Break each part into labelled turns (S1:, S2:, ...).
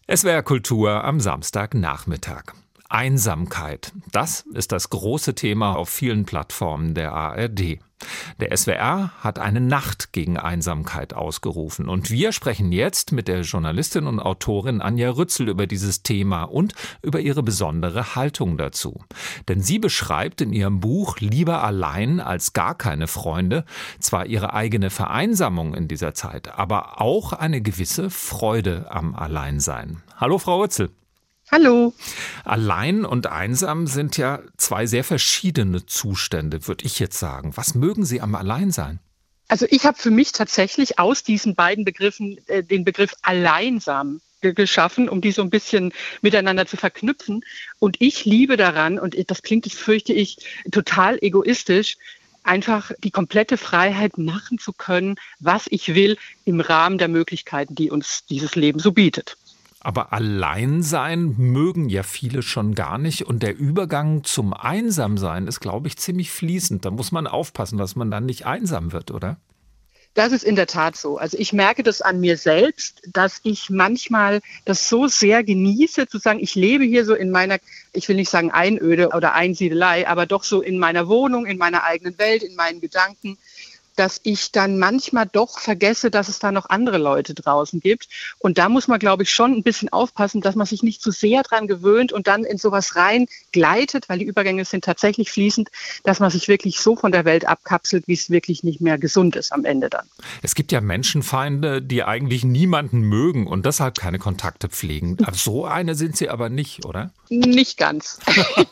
S1: SWR Kultur am Samstagnachmittag. Einsamkeit, das ist das große Thema auf vielen Plattformen der ARD. Der SWR hat eine Nacht gegen Einsamkeit ausgerufen und wir sprechen jetzt mit der Journalistin und Autorin Anja Rützel über dieses Thema und über ihre besondere Haltung dazu. Denn sie beschreibt in ihrem Buch Lieber allein als gar keine Freunde zwar ihre eigene Vereinsamung in dieser Zeit, aber auch eine gewisse Freude am Alleinsein. Hallo Frau Rützel.
S2: Hallo.
S1: Allein und einsam sind ja zwei sehr verschiedene Zustände, würde ich jetzt sagen. Was mögen Sie am Alleinsein?
S2: Also ich habe für mich tatsächlich aus diesen beiden Begriffen den Begriff alleinsam geschaffen, um die so ein bisschen miteinander zu verknüpfen. Und ich liebe daran, und das klingt, das fürchte ich, total egoistisch, einfach die komplette Freiheit machen zu können, was ich will, im Rahmen der Möglichkeiten, die uns dieses Leben so bietet.
S1: Aber Alleinsein mögen ja viele schon gar nicht. Und der Übergang zum Einsamsein ist, glaube ich, ziemlich fließend. Da muss man aufpassen, dass man dann nicht einsam wird, oder?
S2: Das ist in der Tat so. Also ich merke das an mir selbst, dass ich manchmal das so sehr genieße, zu sagen, ich lebe hier so in meiner, ich will nicht sagen Einöde oder Einsiedelei, aber doch so in meiner Wohnung, in meiner eigenen Welt, in meinen Gedanken, dass ich dann manchmal doch vergesse, dass es da noch andere Leute draußen gibt. Und da muss man, glaube ich, schon ein bisschen aufpassen, dass man sich nicht zu sehr dran gewöhnt und dann in sowas rein gleitet, weil die Übergänge sind tatsächlich fließend, dass man sich wirklich so von der Welt abkapselt, wie es wirklich nicht mehr gesund ist am Ende dann.
S1: Es gibt ja Menschenfeinde, die eigentlich niemanden mögen und deshalb keine Kontakte pflegen. So eine sind Sie aber nicht, oder?
S2: Nicht ganz.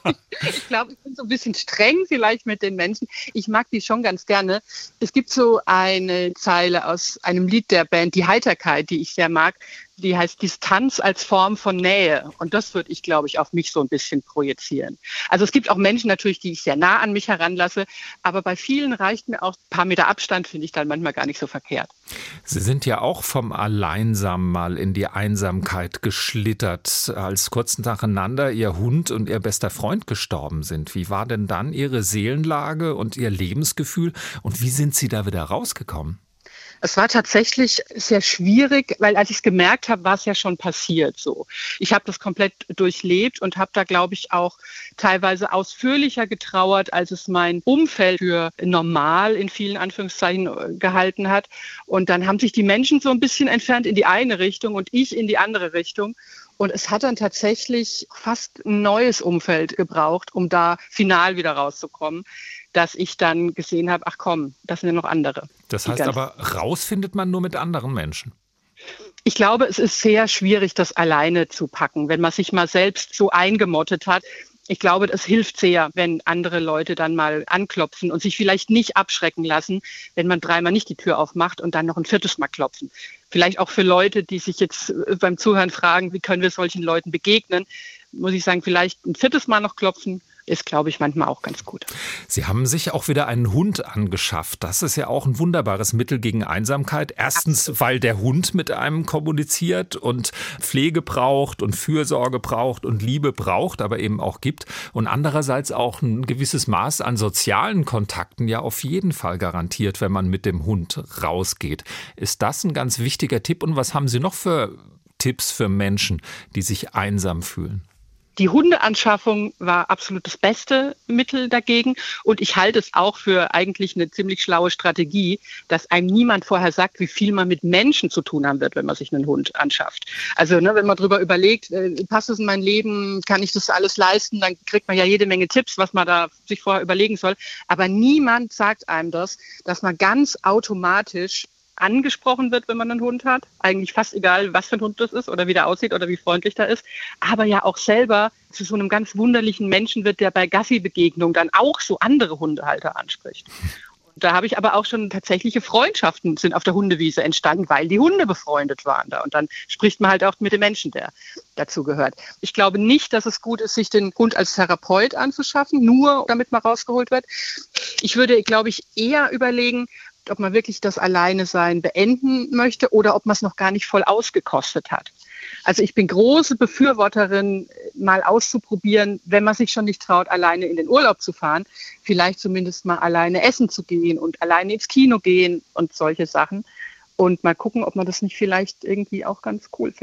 S2: Ich glaube, ich bin so ein bisschen streng vielleicht mit den Menschen. Ich mag die schon ganz gerne. Es gibt so eine Zeile aus einem Lied der Band Die Heiterkeit, die ich sehr mag. Die heißt Distanz als Form von Nähe. Und das würde ich, glaube ich, auf mich so ein bisschen projizieren. Also es gibt auch Menschen natürlich, die ich sehr nah an mich heranlasse. Aber bei vielen reicht mir auch ein paar Meter Abstand, finde ich dann manchmal gar nicht so verkehrt.
S1: Sie sind ja auch vom Alleinsam mal in die Einsamkeit geschlittert, als kurz nacheinander Ihr Hund und Ihr bester Freund gestorben sind. Wie war denn dann Ihre Seelenlage und Ihr Lebensgefühl? Und wie sind Sie da wieder rausgekommen?
S2: Es war tatsächlich sehr schwierig, weil als ich es gemerkt habe, war es ja schon passiert so. Ich habe das komplett durchlebt und habe da, glaube ich, auch teilweise ausführlicher getrauert, als es mein Umfeld für normal in vielen Anführungszeichen gehalten hat. Und dann haben sich die Menschen so ein bisschen entfernt in die eine Richtung und ich in die andere Richtung. Und es hat dann tatsächlich fast ein neues Umfeld gebraucht, um da final wieder rauszukommen, dass ich dann gesehen habe, ach komm, das sind ja noch andere.
S1: Das heißt aber, raus findet man nur mit anderen Menschen.
S2: Ich glaube, es ist sehr schwierig, das alleine zu packen, wenn man sich mal selbst so eingemottet hat. Ich glaube, das hilft sehr, wenn andere Leute dann mal anklopfen und sich vielleicht nicht abschrecken lassen, wenn man dreimal nicht die Tür aufmacht und dann noch ein viertes Mal klopfen. Vielleicht auch für Leute, die sich jetzt beim Zuhören fragen, wie können wir solchen Leuten begegnen, muss ich sagen, vielleicht ein viertes Mal noch klopfen, ist, glaube ich, manchmal auch ganz gut.
S1: Sie haben sich auch wieder einen Hund angeschafft. Das ist ja auch ein wunderbares Mittel gegen Einsamkeit. Erstens, weil der Hund mit einem kommuniziert und Pflege braucht und Fürsorge braucht und Liebe braucht, aber eben auch gibt. Und andererseits auch ein gewisses Maß an sozialen Kontakten ja auf jeden Fall garantiert, wenn man mit dem Hund rausgeht. Ist das ein ganz wichtiger Tipp? Und was haben Sie noch für Tipps für Menschen, die sich einsam fühlen?
S2: Die Hundeanschaffung war absolut das beste Mittel dagegen. Und ich halte es auch für eigentlich eine ziemlich schlaue Strategie, dass einem niemand vorher sagt, wie viel man mit Menschen zu tun haben wird, wenn man sich einen Hund anschafft. Also wenn man darüber überlegt, passt es in mein Leben, kann ich das alles leisten, dann kriegt man ja jede Menge Tipps, was man da sich vorher überlegen soll. Aber niemand sagt einem das, dass man ganz automatisch angesprochen wird, wenn man einen Hund hat. Eigentlich fast egal, was für ein Hund das ist oder wie der aussieht oder wie freundlich der ist. Aber ja auch selber zu so einem ganz wunderlichen Menschen wird, der bei Gassi-Begegnungen dann auch so andere Hundehalter anspricht. Und da habe ich aber auch schon tatsächliche Freundschaften sind auf der Hundewiese entstanden, weil die Hunde befreundet waren da. Und dann spricht man halt auch mit dem Menschen, der dazu gehört. Ich glaube nicht, dass es gut ist, sich den Hund als Therapeut anzuschaffen, nur damit man rausgeholt wird. Ich würde, glaube ich, eher überlegen, ob man wirklich das Alleinesein beenden möchte oder ob man es noch gar nicht voll ausgekostet hat. Also ich bin große Befürworterin, mal auszuprobieren, wenn man sich schon nicht traut, alleine in den Urlaub zu fahren, vielleicht zumindest mal alleine essen zu gehen und alleine ins Kino gehen und solche Sachen. Und mal gucken, ob man das nicht vielleicht irgendwie auch ganz cool findet.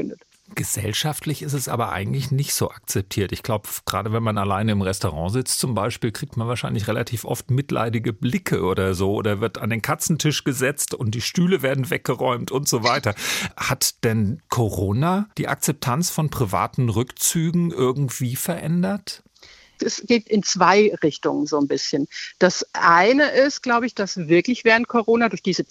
S1: Gesellschaftlich ist es aber eigentlich nicht so akzeptiert. Ich glaube, gerade wenn man alleine im Restaurant sitzt zum Beispiel, kriegt man wahrscheinlich relativ oft mitleidige Blicke oder so oder wird an den Katzentisch gesetzt und die Stühle werden weggeräumt und so weiter. Hat denn Corona die Akzeptanz von privaten Rückzügen irgendwie verändert?
S2: Es geht in zwei Richtungen so ein bisschen. Das eine ist, glaube ich, dass wirklich während Corona durch diese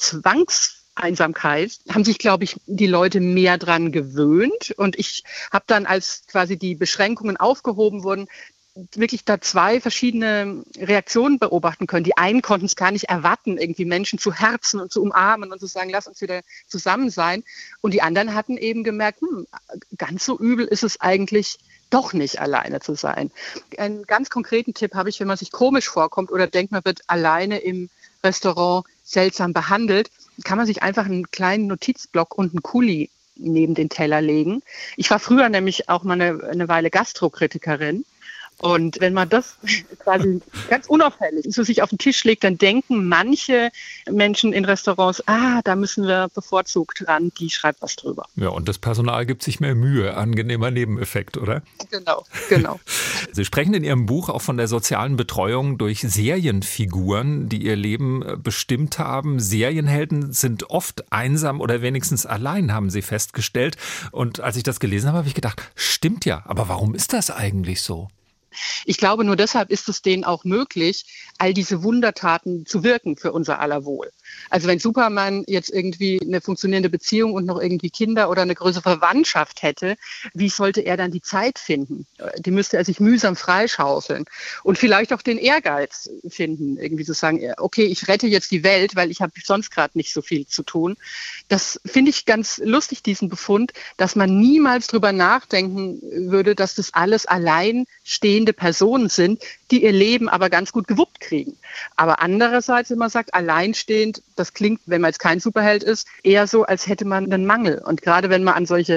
S2: Einsamkeit haben sich, glaube ich, die Leute mehr dran gewöhnt. Und ich habe dann, als quasi die Beschränkungen aufgehoben wurden, wirklich da zwei verschiedene Reaktionen beobachten können. Die einen konnten es gar nicht erwarten, irgendwie Menschen zu herzen und zu umarmen und zu sagen, lass uns wieder zusammen sein. Und die anderen hatten eben gemerkt, ganz so übel ist es eigentlich doch nicht, alleine zu sein. Einen ganz konkreten Tipp habe ich, wenn man sich komisch vorkommt oder denkt, man wird alleine im Restaurant seltsam behandelt, kann man sich einfach einen kleinen Notizblock und einen Kuli neben den Teller legen. Ich war früher nämlich auch mal eine Weile Gastrokritikerin. Und wenn man das quasi ganz unauffällig so sich auf den Tisch legt, dann denken manche Menschen in Restaurants, da müssen wir bevorzugt ran, die schreibt was drüber.
S1: Ja, und das Personal gibt sich mehr Mühe. Angenehmer Nebeneffekt, oder?
S2: Genau.
S1: Sie sprechen in Ihrem Buch auch von der sozialen Betreuung durch Serienfiguren, die ihr Leben bestimmt haben. Serienhelden sind oft einsam oder wenigstens allein, haben Sie festgestellt. Und als ich das gelesen habe, habe ich gedacht, stimmt ja, aber warum ist das eigentlich so?
S2: Ich glaube, nur deshalb ist es denen auch möglich, all diese Wundertaten zu wirken für unser aller Wohl. Also wenn Superman jetzt irgendwie eine funktionierende Beziehung und noch irgendwie Kinder oder eine größere Verwandtschaft hätte, wie sollte er dann die Zeit finden? Die müsste er sich mühsam freischaufeln und vielleicht auch den Ehrgeiz finden, irgendwie zu sagen, okay, ich rette jetzt die Welt, weil ich habe sonst gerade nicht so viel zu tun. Das finde ich ganz lustig, diesen Befund, dass man niemals drüber nachdenken würde, dass das alles allein stehende Personen sind, die ihr Leben aber ganz gut gewuppt kriegen. Aber andererseits, wenn man sagt, alleinstehend, das klingt, wenn man jetzt kein Superheld ist, eher so, als hätte man einen Mangel. Und gerade wenn man an solche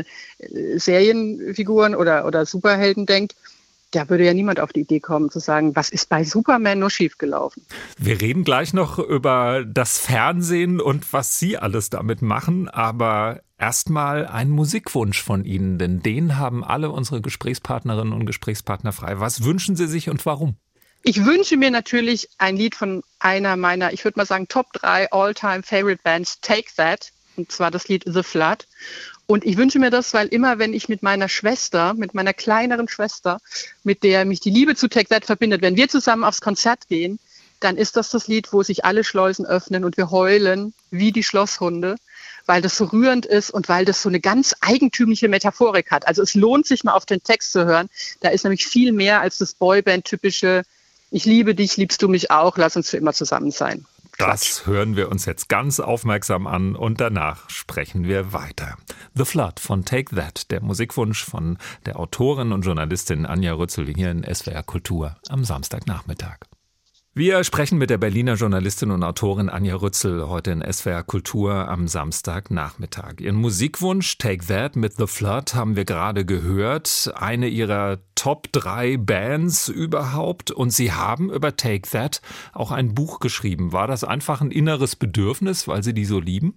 S2: Serienfiguren oder Superhelden denkt, da würde ja niemand auf die Idee kommen zu sagen, was ist bei Superman nur schiefgelaufen.
S1: Wir reden gleich noch über das Fernsehen und was Sie alles damit machen, aber erstmal ein Musikwunsch von Ihnen, denn den haben alle unsere Gesprächspartnerinnen und Gesprächspartner frei. Was wünschen Sie sich und warum?
S2: Ich wünsche mir natürlich ein Lied von einer meiner, ich würde mal sagen, Top 3 All-Time Favorite Bands, Take That, und zwar das Lied The Flood. Und ich wünsche mir das, weil immer, wenn ich mit meiner Schwester, mit meiner kleineren Schwester, mit der mich die Liebe zu Take That verbindet, wenn wir zusammen aufs Konzert gehen, dann ist das Lied, wo sich alle Schleusen öffnen und wir heulen wie die Schlosshunde, weil das so rührend ist und weil das so eine ganz eigentümliche Metaphorik hat. Also es lohnt sich mal auf den Text zu hören. Da ist nämlich viel mehr als das Boyband-typische Ich liebe dich, liebst du mich auch, lass uns für immer zusammen sein.
S1: Das hören wir uns jetzt ganz aufmerksam an und danach sprechen wir weiter. The Flood von Take That, der Musikwunsch von der Autorin und Journalistin Anja Rützel hier in SWR Kultur am Samstagnachmittag. Wir sprechen mit der Berliner Journalistin und Autorin Anja Rützel heute in SWR Kultur am Samstagnachmittag. Ihren Musikwunsch Take That mit The Flood haben wir gerade gehört. Eine ihrer Top 3 Bands überhaupt. Und Sie haben über Take That auch ein Buch geschrieben. War das einfach ein inneres Bedürfnis, weil Sie die so lieben?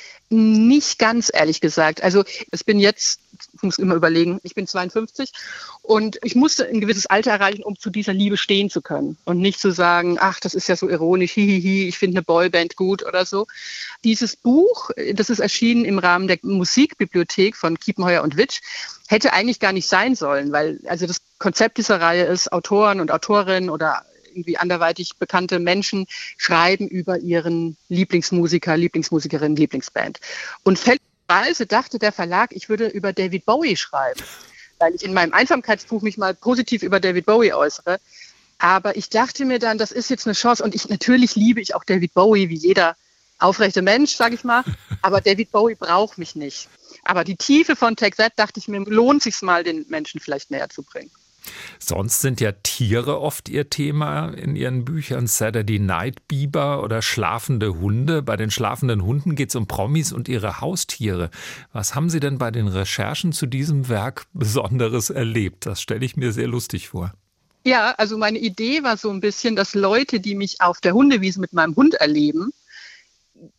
S2: Nicht ganz, ehrlich gesagt. Also ich muss immer überlegen, ich bin 52 und ich musste ein gewisses Alter erreichen, um zu dieser Liebe stehen zu können und nicht zu sagen, ach, das ist ja so ironisch, hihihi, ich finde eine Boyband gut oder so. Dieses Buch, das ist erschienen im Rahmen der Musikbibliothek von Kiepenheuer und Witsch, hätte eigentlich gar nicht sein sollen, weil also das Konzept dieser Reihe ist, Autoren und Autorinnen oder irgendwie anderweitig bekannte Menschen schreiben über ihren Lieblingsmusiker, Lieblingsmusikerin, Lieblingsband. Und fälschlicherweise dachte der Verlag, ich würde über David Bowie schreiben, weil ich in meinem Einsamkeitsbuch mich mal positiv über David Bowie äußere. Aber ich dachte mir dann, das ist jetzt eine Chance und natürlich liebe ich auch David Bowie, wie jeder aufrechte Mensch, sage ich mal. Aber David Bowie braucht mich nicht. Aber die Tiefe von Take That, dachte ich mir, lohnt sich mal, den Menschen vielleicht näher zu bringen.
S1: Sonst sind ja Tiere oft Ihr Thema in Ihren Büchern. Saturday Night Biber oder schlafende Hunde. Bei den schlafenden Hunden geht es um Promis und ihre Haustiere. Was haben Sie denn bei den Recherchen zu diesem Werk Besonderes erlebt? Das stelle ich mir sehr lustig vor.
S2: Ja, also meine Idee war so ein bisschen, dass Leute, die mich auf der Hundewiese mit meinem Hund erleben,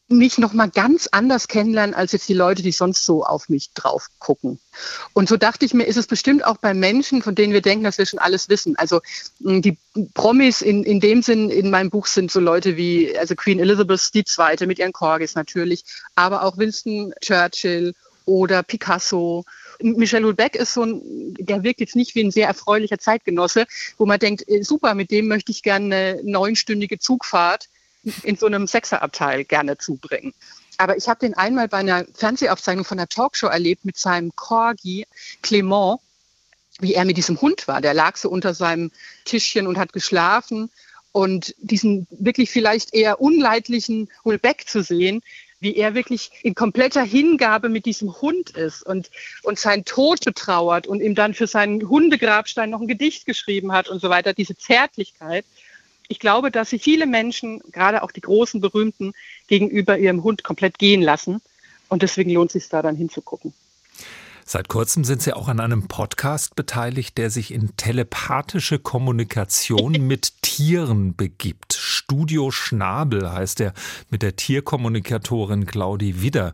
S2: mich nochmal ganz anders kennenlernen als jetzt die Leute, die sonst so auf mich drauf gucken. Und so dachte ich mir, ist es bestimmt auch bei Menschen, von denen wir denken, dass wir schon alles wissen. Also die Promis in dem Sinn in meinem Buch sind so Leute wie also Queen Elizabeth II. Mit ihren Corgis natürlich, aber auch Winston Churchill oder Picasso. Michel Houellebecq ist der wirkt jetzt nicht wie ein sehr erfreulicher Zeitgenosse, wo man denkt, super, mit dem möchte ich gerne eine 9-stündige Zugfahrt in so einem Sechserabteil gerne zubringen. Aber ich habe den einmal bei einer Fernsehaufzeichnung von einer Talkshow erlebt mit seinem Corgi Clément, wie er mit diesem Hund war. Der lag so unter seinem Tischchen und hat geschlafen. Und diesen wirklich vielleicht eher unleidlichen Houellebecq zu sehen, wie er wirklich in kompletter Hingabe mit diesem Hund ist und seinen Tod betrauert und ihm dann für seinen Hundegrabstein noch ein Gedicht geschrieben hat und so weiter, diese Zärtlichkeit. Ich glaube, dass sich viele Menschen, gerade auch die großen Berühmten, gegenüber ihrem Hund komplett gehen lassen. Und deswegen lohnt es sich da dann hinzugucken.
S1: Seit kurzem sind Sie auch an einem Podcast beteiligt, der sich in telepathische Kommunikation mit Tieren begibt. Studio Schnabel heißt er, mit der Tierkommunikatorin Claudi Widder.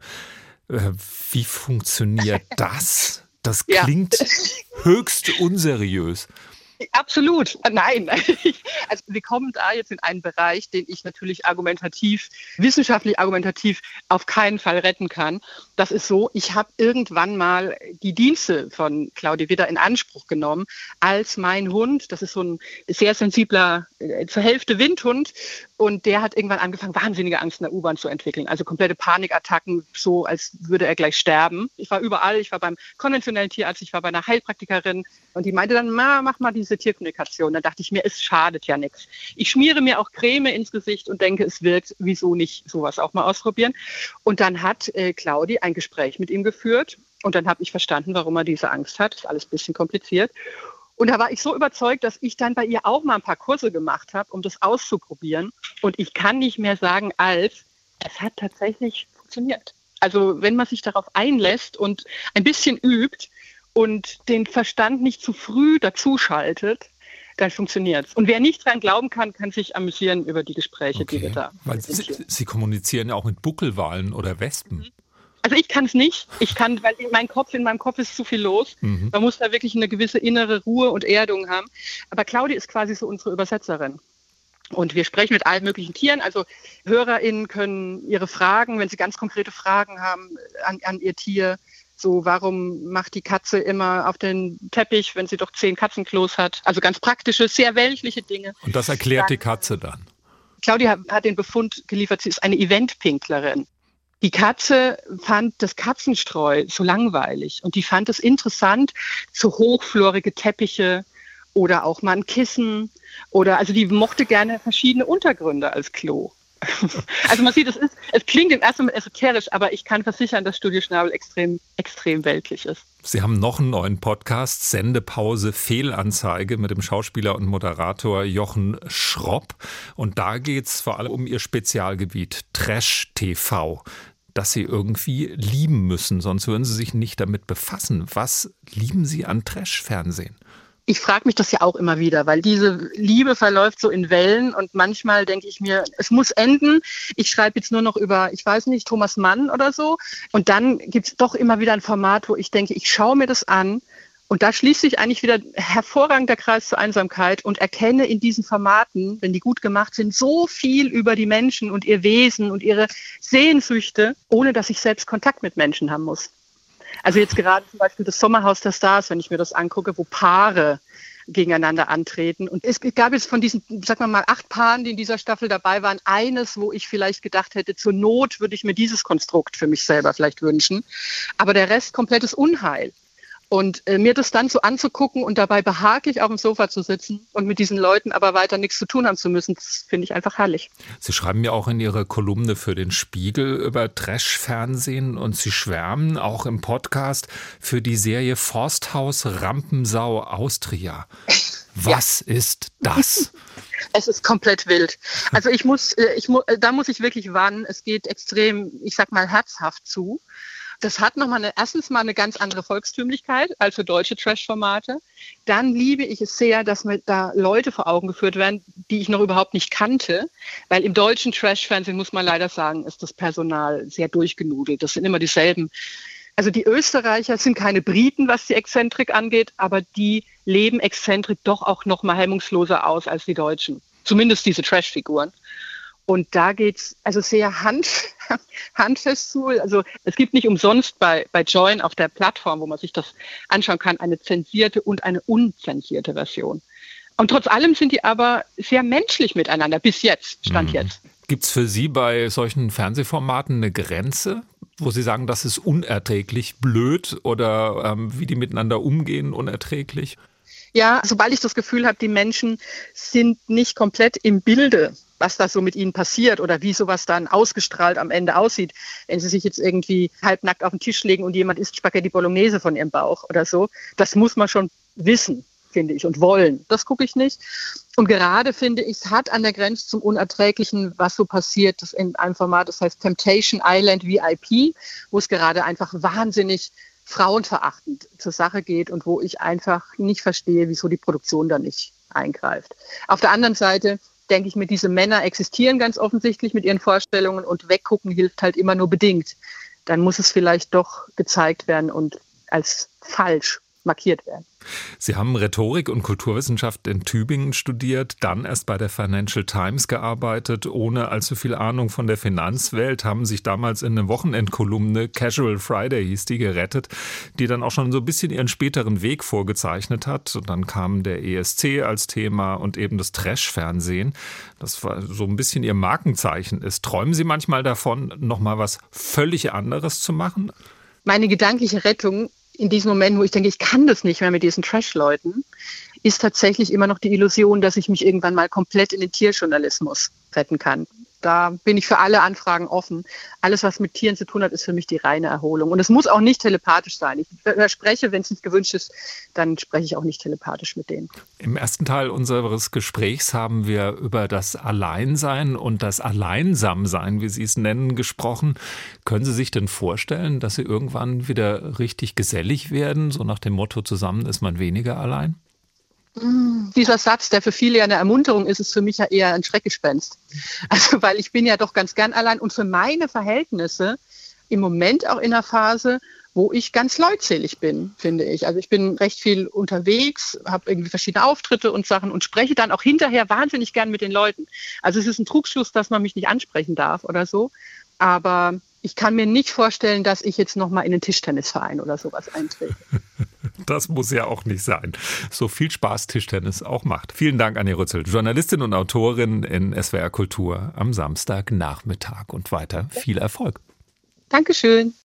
S1: Wie funktioniert das? Das klingt höchst unseriös.
S2: Absolut. Nein. Also wir kommen da jetzt in einen Bereich, den ich natürlich wissenschaftlich argumentativ auf keinen Fall retten kann. Das ist so, ich habe irgendwann mal die Dienste von Claudi Widder in Anspruch genommen, als mein Hund, das ist so ein sehr sensibler, zur Hälfte Windhund, und der hat irgendwann angefangen, wahnsinnige Angst in der U-Bahn zu entwickeln. Also komplette Panikattacken, so als würde er gleich sterben. Ich war überall, ich war beim konventionellen Tierarzt, ich war bei einer Heilpraktikerin und die meinte dann, mach mal diese Tierkommunikation. Dann dachte ich mir, es schadet ja nichts. Ich schmiere mir auch Creme ins Gesicht und denke, es wirkt, wieso nicht sowas auch mal ausprobieren. Und dann hat Claudi ein Gespräch mit ihm geführt und dann habe ich verstanden, warum er diese Angst hat. Das ist alles ein bisschen kompliziert. Und da war ich so überzeugt, dass ich dann bei ihr auch mal ein paar Kurse gemacht habe, um das auszuprobieren. Und ich kann nicht mehr sagen, es hat tatsächlich funktioniert. Also wenn man sich darauf einlässt und ein bisschen übt und den Verstand nicht zu früh dazuschaltet, dann funktioniert es. Und wer nicht dran glauben kann, kann sich amüsieren über die Gespräche, die wir da
S1: Weil Sie kommunizieren ja auch mit Buckelwalen oder Wespen.
S2: Also ich kann es nicht. Weil in meinem Kopf ist zu viel los. Man muss da wirklich eine gewisse innere Ruhe und Erdung haben. Aber Claudi ist quasi so unsere Übersetzerin. Und wir sprechen mit allen möglichen Tieren. Also HörerInnen können ihre Fragen, wenn sie ganz konkrete Fragen haben an ihr Tier, so warum macht die Katze immer auf den Teppich, wenn sie doch 10 Katzenklos hat? Also ganz praktische, sehr weltliche Dinge.
S1: Und das erklärt die Katze dann?
S2: Claudia hat den Befund geliefert, sie ist eine Eventpinklerin. Die Katze fand das Katzenstreu so langweilig und die fand es interessant, so hochflorige Teppiche oder auch mal ein Kissen also die mochte gerne verschiedene Untergründe als Klo. Also man sieht, es klingt im ersten Moment esoterisch, aber ich kann versichern, dass Studio Schnabel extrem, extrem weltlich ist.
S1: Sie haben noch einen neuen Podcast, Sendepause Fehlanzeige, mit dem Schauspieler und Moderator Jochen Schropp. Und da geht es vor allem um Ihr Spezialgebiet, Trash-TV, das Sie irgendwie lieben müssen, sonst würden Sie sich nicht damit befassen. Was lieben Sie an Trash-Fernsehen?
S2: Ich frage mich das ja auch immer wieder, weil diese Liebe verläuft so in Wellen und manchmal denke ich mir, es muss enden. Ich schreibe jetzt nur noch über, ich weiß nicht, Thomas Mann oder so. Und dann gibt es doch immer wieder ein Format, wo ich denke, ich schaue mir das an und da schließt sich eigentlich wieder hervorragend der Kreis zur Einsamkeit und erkenne in diesen Formaten, wenn die gut gemacht sind, so viel über die Menschen und ihr Wesen und ihre Sehnsüchte, ohne dass ich selbst Kontakt mit Menschen haben muss. Also jetzt gerade zum Beispiel das Sommerhaus der Stars, wenn ich mir das angucke, wo Paare gegeneinander antreten. Und es gab jetzt von diesen, sagen wir mal, 8 Paaren, die in dieser Staffel dabei waren, eines, wo ich vielleicht gedacht hätte, zur Not würde ich mir dieses Konstrukt für mich selber vielleicht wünschen. Aber der Rest komplettes Unheil. Und mir das dann so anzugucken und dabei behaglich auf dem Sofa zu sitzen und mit diesen Leuten aber weiter nichts zu tun haben zu müssen, das finde ich einfach herrlich.
S1: Sie schreiben ja auch in Ihrer Kolumne für den Spiegel über Trash-Fernsehen und Sie schwärmen auch im Podcast für die Serie Forsthaus Rampensau Austria. Was ist das?
S2: Es ist komplett wild. Also da muss ich wirklich warnen, es geht extrem, ich sag mal, herzhaft zu. Das hat erstens mal eine ganz andere Volkstümlichkeit als für deutsche Trash-Formate. Dann liebe ich es sehr, dass mir da Leute vor Augen geführt werden, die ich noch überhaupt nicht kannte. Weil im deutschen Trash-Fernsehen, muss man leider sagen, ist das Personal sehr durchgenudelt. Das sind immer dieselben. Also die Österreicher sind keine Briten, was die Exzentrik angeht, aber die leben Exzentrik doch auch noch mal hemmungsloser aus als die Deutschen. Zumindest diese Trash-Figuren. Und da geht's also sehr handfest zu. Also es gibt nicht umsonst bei Join auf der Plattform, wo man sich das anschauen kann, eine zensierte und eine unzensierte Version. Und trotz allem sind die aber sehr menschlich miteinander, bis jetzt, Stand jetzt.
S1: Gibt's für Sie bei solchen Fernsehformaten eine Grenze, wo Sie sagen, das ist unerträglich blöd oder wie die miteinander umgehen, unerträglich?
S2: Ja, sobald ich das Gefühl habe, die Menschen sind nicht komplett im Bilde, was da so mit ihnen passiert oder wie sowas dann ausgestrahlt am Ende aussieht, wenn sie sich jetzt irgendwie halbnackt auf den Tisch legen und jemand isst Spaghetti Bolognese von ihrem Bauch oder so. Das muss man schon wissen, finde ich, und wollen. Das gucke ich nicht. Und gerade finde ich, es hat an der Grenze zum Unerträglichen, was so passiert, das in einem Format, das heißt Temptation Island VIP, wo es gerade einfach wahnsinnig frauenverachtend zur Sache geht und wo ich einfach nicht verstehe, wieso die Produktion da nicht eingreift. Auf der anderen Seite denke ich mir, diese Männer existieren ganz offensichtlich mit ihren Vorstellungen und weggucken hilft halt immer nur bedingt. Dann muss es vielleicht doch gezeigt werden und als falsch markiert werden.
S1: Sie haben Rhetorik und Kulturwissenschaft in Tübingen studiert, dann erst bei der Financial Times gearbeitet, ohne allzu viel Ahnung von der Finanzwelt, haben sich damals in eine Wochenendkolumne, Casual Friday hieß die, gerettet, die dann auch schon so ein bisschen ihren späteren Weg vorgezeichnet hat. Und dann kam der ESC als Thema und eben das Trash-Fernsehen, das war so ein bisschen ihr Markenzeichen ist. Träumen Sie manchmal davon, nochmal was völlig anderes zu machen?
S2: Meine gedankliche Rettung in diesem Moment, wo ich denke, ich kann das nicht mehr mit diesen Trash-Leuten, ist tatsächlich immer noch die Illusion, dass ich mich irgendwann mal komplett in den Tierjournalismus retten kann. Da bin ich für alle Anfragen offen. Alles, was mit Tieren zu tun hat, ist für mich die reine Erholung. Und es muss auch nicht telepathisch sein. Ich verspreche, wenn es nicht gewünscht ist, dann spreche ich auch nicht telepathisch mit denen.
S1: Im ersten Teil unseres Gesprächs haben wir über das Alleinsein und das Alleinsamsein, wie Sie es nennen, gesprochen. Können Sie sich denn vorstellen, dass Sie irgendwann wieder richtig gesellig werden? So nach dem Motto, zusammen ist man weniger allein?
S2: Dieser Satz, der für viele ja eine Ermunterung ist, ist für mich ja eher ein Schreckgespenst. Also, weil ich bin ja doch ganz gern allein und für meine Verhältnisse im Moment auch in einer Phase, wo ich ganz leutselig bin, finde ich. Also ich bin recht viel unterwegs, habe irgendwie verschiedene Auftritte und Sachen und spreche dann auch hinterher wahnsinnig gern mit den Leuten. Also es ist ein Trugschluss, dass man mich nicht ansprechen darf oder so, aber ich kann mir nicht vorstellen, dass ich jetzt nochmal in einen Tischtennisverein oder sowas eintrete.
S1: Das muss ja auch nicht sein. So viel Spaß Tischtennis auch macht. Vielen Dank, Anja Rützel, Journalistin und Autorin in SWR Kultur am Samstagnachmittag und weiter viel Erfolg.
S2: Dankeschön.